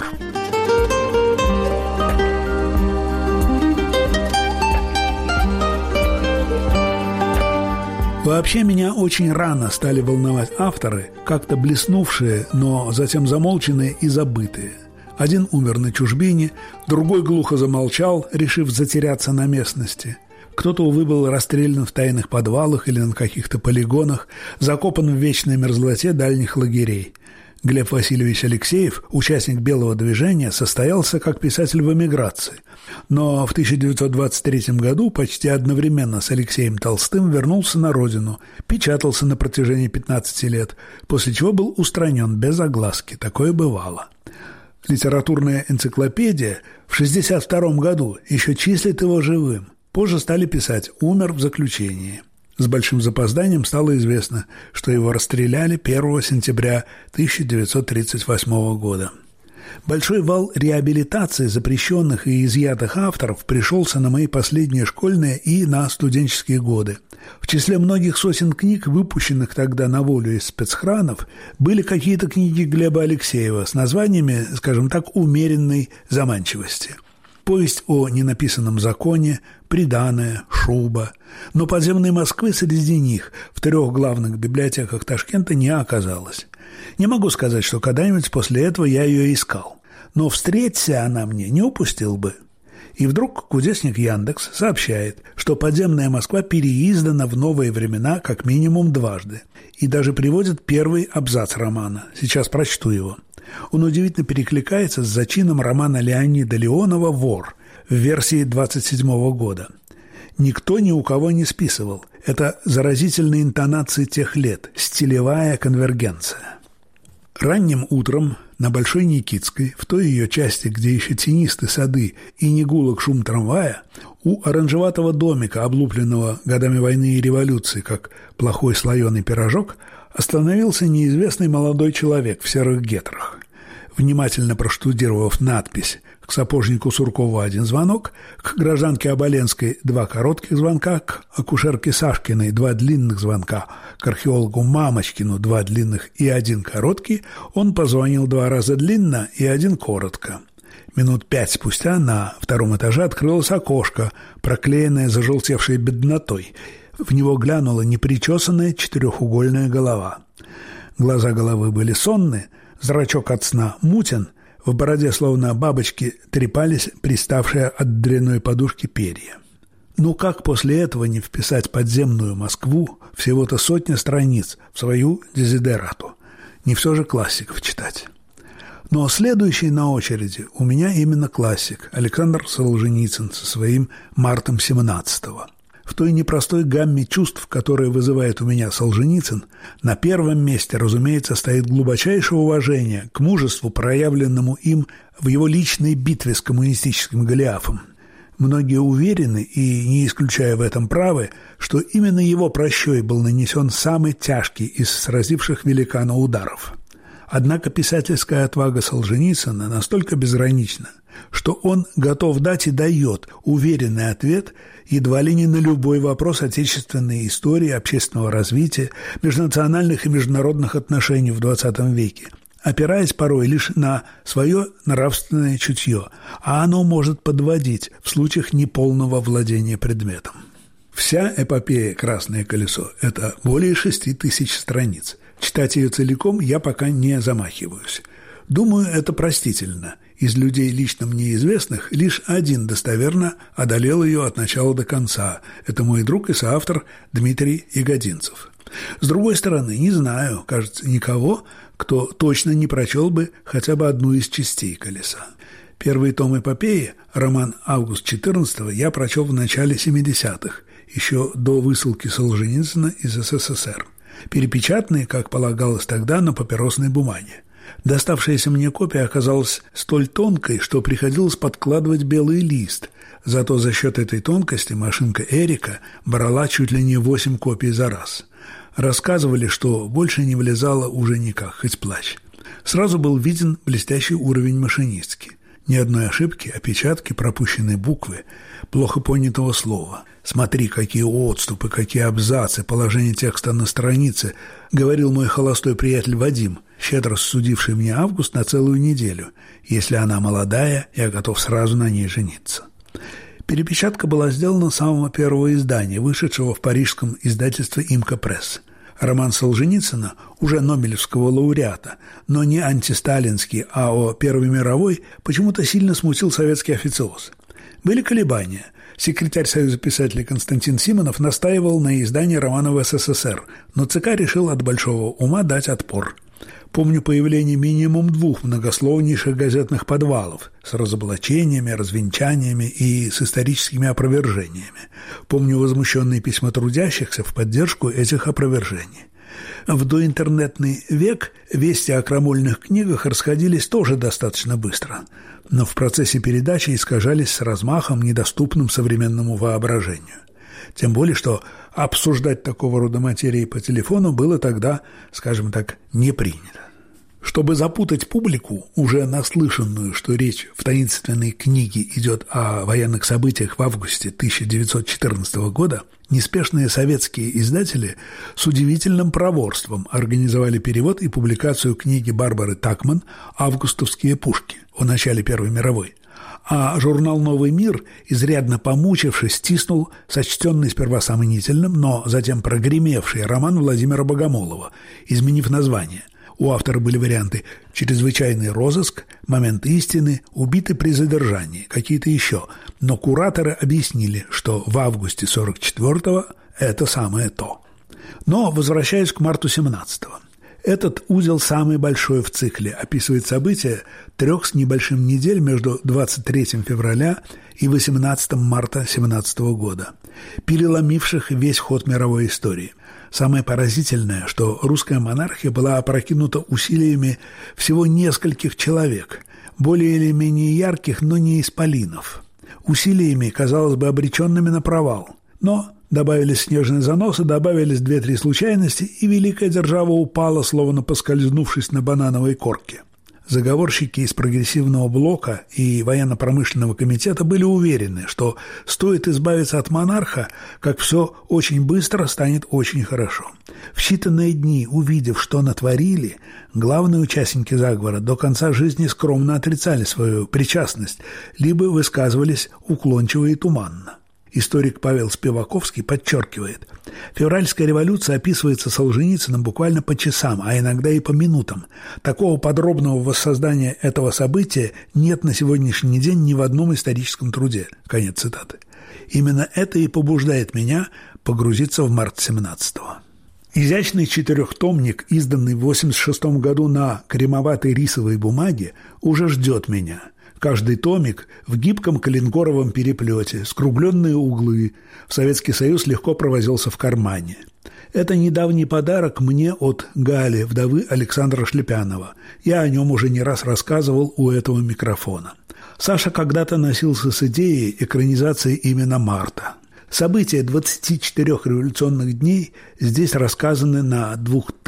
Вообще меня очень рано стали волновать авторы, как-то блеснувшие, но затем замолченные и забытые. Один умер на чужбине, другой глухо замолчал, решив затеряться на местности. Кто-то, увы, был расстрелян в тайных подвалах или на каких-то полигонах, закопан в вечной мерзлоте дальних лагерей. Глеб Васильевич Алексеев, участник «Белого движения», состоялся как писатель в эмиграции. Но в 1923 году почти одновременно с Алексеем Толстым вернулся на родину, печатался на протяжении 15 лет, после чего был устранен без огласки. Такое бывало. Литературная энциклопедия в 1962 году еще числит его живым. Позже стали писать «умер в заключении». С большим запозданием стало известно, что его расстреляли 1 сентября 1938 года. Большой вал реабилитации запрещенных и изъятых авторов пришелся на мои последние школьные и на студенческие годы. В числе многих сотен книг, выпущенных тогда на волю из спецхранов, были какие-то книги Глеба Алексеева с названиями, скажем так, умеренной заманчивости. «Повесть о ненаписанном законе», «Приданое», «Шуба». Но «Подземной Москвы» среди них в 3 главных библиотеках Ташкента не оказалось. Не могу сказать, что когда-нибудь после этого я ее искал. Но встреться она мне не упустил бы. И вдруг кудесник Яндекс сообщает, что «Подземная Москва» переиздана в новые времена как минимум 2 раза. И даже приводит первый абзац романа. Сейчас прочту его. Он удивительно перекликается с зачином романа Леонида Леонова «Вор» в версии 1927 года. Никто ни у кого не списывал. Это заразительные интонации тех лет, стилевая конвергенция. Ранним утром на Большой Никитской, в той ее части, где еще тенисты сады и не гулок шум трамвая, у оранжеватого домика, облупленного годами войны и революции, как плохой слоеный пирожок, остановился неизвестный молодой человек в серых гетрах. Внимательно проштудировав надпись «К сапожнику Суркову 1 звонок», к гражданке Оболенской 2 коротких звонка, к акушерке Сашкиной 2 длинных звонка, к археологу Мамочкину 2 длинных и 1 короткий, он позвонил 2 раза длинно и 1 коротко. Минут 5 спустя на 2 этаже открылось окошко, проклеенное зажелтевшей беднотой. В него глянула непричесанная 4-угольная голова. Глаза головы были сонны, зрачок от сна мутен, В бороде, словно бабочки, трепались приставшие от дрянной подушки перья. Ну как после этого не вписать подземную Москву всего-то 100 страниц в свою дезидерату? Не все же классиков читать. Но следующий на очереди у меня именно классик Александр Солженицын со своим «Мартом 17-го». В той непростой гамме чувств, которые вызывает у меня Солженицын, на первом месте, разумеется, стоит глубочайшее уважение к мужеству, проявленному им в его личной битве с коммунистическим Голиафом. Многие уверены, и не исключая в этом правы, что именно его прощой был нанесен самый тяжкий из сразивших великана ударов. Однако писательская отвага Солженицына настолько безгранична, что он готов дать и дает уверенный ответ едва ли не на любой вопрос отечественной истории, общественного развития, межнациональных и международных отношений в XX веке, опираясь порой лишь на свое нравственное чутье, а оно может подводить в случаях неполного владения предметом. Вся эпопея «Красное колесо» – это более 6000 страниц. Читать ее целиком я пока не замахиваюсь. Думаю, это простительно. Из людей лично мне известных лишь один достоверно одолел ее от начала до конца. Это мой друг и соавтор Дмитрий Ягодинцев. С другой стороны, не знаю, кажется, никого, кто точно не прочел бы хотя бы одну из частей «Колеса». Первый том эпопеи, роман «Август 14-го», я прочел в начале 70-х, еще до высылки Солженицына из СССР. Перепечатанный, как полагалось тогда, на папиросной бумаге. Доставшаяся мне копия оказалась столь тонкой, что приходилось подкладывать белый лист. Зато за счет этой тонкости машинка Эрика брала чуть ли не 8 копий за раз. Рассказывали, что больше не влезало уже никак, хоть плачь. Сразу был виден блестящий уровень машинистки. Ни одной ошибки, опечатки, пропущенной буквы, плохо понятого слова. «Смотри, какие отступы, какие абзацы, положение текста на странице», говорил мой холостой приятель Вадим, щедро судивший мне Август на целую неделю. «Если она молодая, я готов сразу на ней жениться». Перепечатка была сделана с самого первого издания, вышедшего в парижском издательстве «Имка Пресс». Роман Солженицына, уже нобелевского лауреата, но не антисталинский, а о Первой мировой, почему-то сильно смутил советский официоз. Были колебания. Секретарь Союза писателей Константин Симонов настаивал на издании романа в СССР, но ЦК решил от большого ума дать отпор. Помню появление минимум 2 многословнейших газетных подвалов с разоблачениями, развенчаниями и с историческими опровержениями. Помню возмущенные письма трудящихся в поддержку этих опровержений. В доинтернетный век вести о крамольных книгах расходились тоже достаточно быстро, но в процессе передачи искажались с размахом, недоступным современному воображению. Тем более, что обсуждать такого рода материи по телефону было тогда, скажем так, не принято. Чтобы запутать публику, уже наслышанную, что речь в таинственной книге идет о военных событиях в августе 1914 года, неспешные советские издатели с удивительным проворством организовали перевод и публикацию книги Барбары Такман «Августовские пушки» о начале Первой мировой. А журнал «Новый мир», изрядно помучившись, стиснул сочтенный сперва сомнительным, но затем прогремевший роман Владимира Богомолова, изменив название. У автора были варианты «Чрезвычайный розыск», «Момент истины», «Убиты при задержании», какие-то еще. Но кураторы объяснили, что в августе 44-го это самое то. Но возвращаясь к марту 17-го. Этот узел самый большой в цикле, описывает события 3 с небольшим недель между 23 февраля и 18 марта 17 года, переломивших весь ход мировой истории. Самое поразительное, что русская монархия была опрокинута усилиями всего нескольких человек, более или менее ярких, но не исполинов. Усилиями, казалось бы, обреченными на провал. Но добавились снежные заносы, добавились 2-3 случайности, и великая держава упала, словно поскользнувшись на банановой корке. Заговорщики из прогрессивного блока и военно-промышленного комитета были уверены, что стоит избавиться от монарха, как все очень быстро станет очень хорошо. В считанные дни, увидев, что натворили, главные участники заговора до конца жизни скромно отрицали свою причастность, либо высказывались уклончиво и туманно. Историк Павел Спиваковский подчеркивает, февральская революция описывается Солженицыным буквально по часам, а иногда и по минутам. Такого подробного воссоздания этого события нет на сегодняшний день ни в одном историческом труде. Конец цитаты. Именно это и побуждает меня погрузиться в март 17-го. Изящный четырехтомник, изданный в 1986 году на кремоватой рисовой бумаге, уже ждет меня. Каждый томик в гибком коленкоровом переплете, скругленные углы. В Советский Союз легко провозился в кармане. Это недавний подарок мне от Гали, вдовы Александра Шлепянова. Я о нем уже не раз рассказывал у этого микрофона. Саша когда-то носился с идеей экранизации именно марта. События 24 революционных дней здесь рассказаны на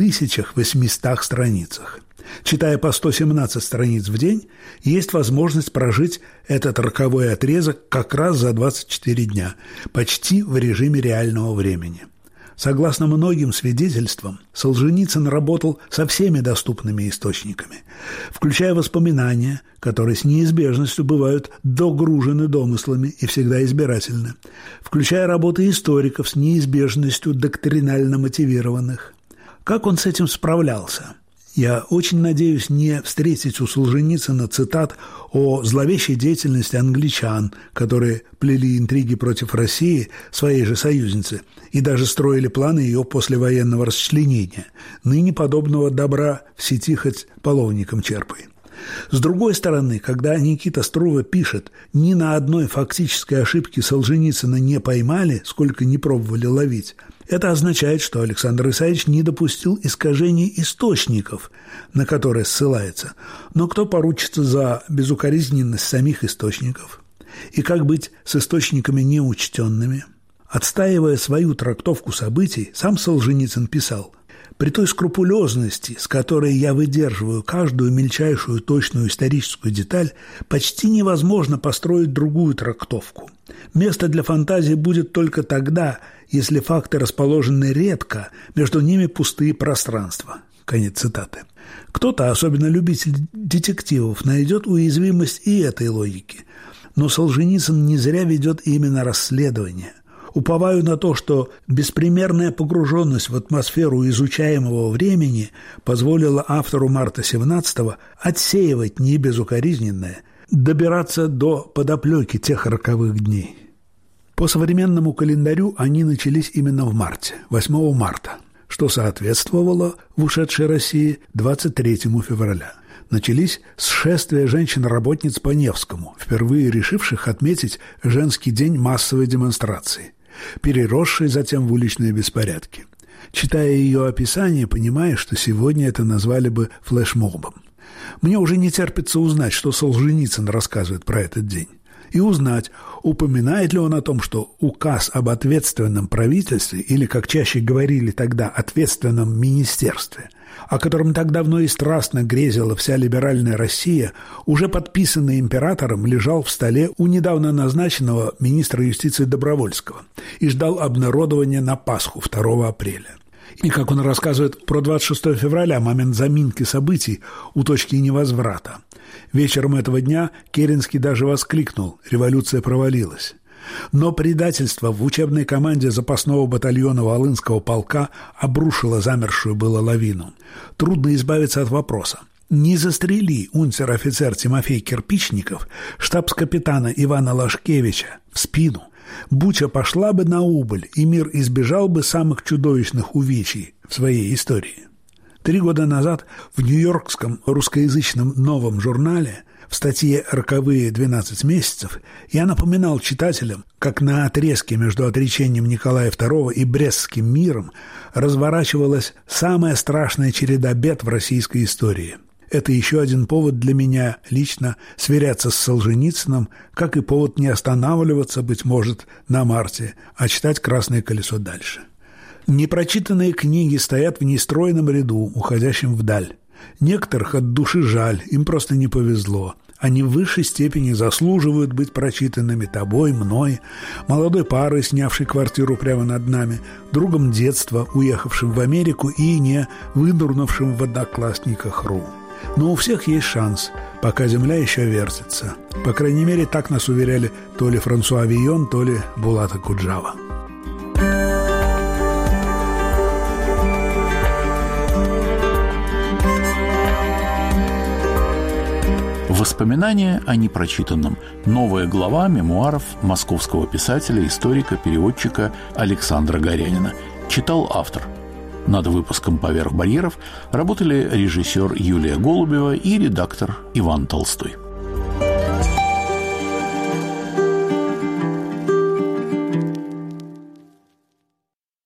2800 страницах. Читая по 117 страниц в день, есть возможность прожить этот роковой отрезок как раз за 24 дня, почти в режиме реального времени. Согласно многим свидетельствам, Солженицын работал со всеми доступными источниками, включая воспоминания, которые с неизбежностью бывают догружены домыслами и всегда избирательны, включая работы историков с неизбежностью доктринально мотивированных. Как он с этим справлялся? Я очень надеюсь не встретить у Солженицына цитат о зловещей деятельности англичан, которые плели интриги против России, своей же союзницы, и даже строили планы ее послевоенного расчленения. Ныне подобного добра в сети хоть половником черпай. С другой стороны, когда Никита Струва пишет «ни на одной фактической ошибке Солженицына не поймали, сколько не пробовали ловить», это означает, что Александр Исаевич не допустил искажений источников, на которые ссылается. Но кто поручится за безукоризненность самих источников? И как быть с источниками неучтенными? Отстаивая свою трактовку событий, сам Солженицын писал: «При той скрупулезности, с которой я выдерживаю каждую мельчайшую точную историческую деталь, почти невозможно построить другую трактовку. Место для фантазии будет только тогда, если факты расположены редко, между ними пустые пространства». Конец цитаты. Кто-то, особенно любитель детективов, найдет уязвимость и этой логики. Но Солженицын не зря ведет именно расследование. Уповаю на то, что беспримерная погруженность в атмосферу изучаемого времени позволила автору марта 17-го отсеивать небезукоризненное, добираться до подоплеки тех роковых дней. По современному календарю они начались именно в марте, 8 марта, что соответствовало в ушедшей России 23 февраля. Начались с шествия женщин-работниц по Невскому, впервые решивших отметить женский день массовой демонстрации, переросшей затем в уличные беспорядки. Читая ее описание, понимаешь, что сегодня это назвали бы флешмобом. Мне уже не терпится узнать, что Солженицын рассказывает про этот день. И узнать, упоминает ли он о том, что указ об ответственном правительстве, или, как чаще говорили тогда, ответственном министерстве, о котором так давно и страстно грезила вся либеральная Россия, уже подписанный императором, лежал в столе у недавно назначенного министра юстиции Добровольского и ждал обнародования на Пасху 2 апреля. И, как он рассказывает про 26 февраля, момент заминки событий у точки невозврата. Вечером этого дня Керенский даже воскликнул: «Революция провалилась». Но предательство в учебной команде запасного батальона Волынского полка обрушило замершую было лавину. Трудно избавиться от вопроса: не застрели унтер-офицер Тимофей Кирпичников штабс-капитана Ивана Лашкевича в спину, Буча пошла бы на убыль, и мир избежал бы самых чудовищных увечий в своей истории. 3 года назад в нью-йоркском русскоязычном «Новом журнале» в статье «Роковые 12 месяцев» я напоминал читателям, как на отрезке между отречением Николая II и Брестским миром разворачивалась самая страшная череда бед в российской истории. Это еще один повод для меня лично сверяться с Солженицыным, как и повод не останавливаться, быть может, на марте, а читать «Красное колесо» дальше. Непрочитанные книги стоят в нестройном ряду, уходящем вдаль. Некоторых от души жаль, им просто не повезло. Они в высшей степени заслуживают быть прочитанными тобой, мной, молодой парой, снявшей квартиру прямо над нами, другом детства, уехавшим в Америку и не вынурнувшим в одноклассниках.ру. Но у всех есть шанс, пока земля еще вертится. По крайней мере, так нас уверяли то ли Франсуа Вийон, то ли Булат Акуджава. Воспоминания о непрочитанном. Новая глава мемуаров московского писателя, историка, переводчика Александра Горянина. Читал автор. Над выпуском «Поверх барьеров» работали режиссер Юлия Голубева и редактор Иван Толстой.